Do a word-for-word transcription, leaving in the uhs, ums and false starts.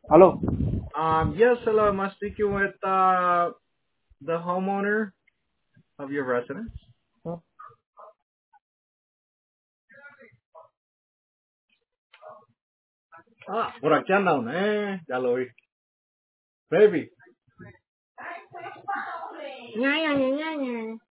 Hello. Um, yes, hello. Am I speaking with uh, the homeowner of your residence? Ah, por aquí andan, eh. Ya lo oí. Baby.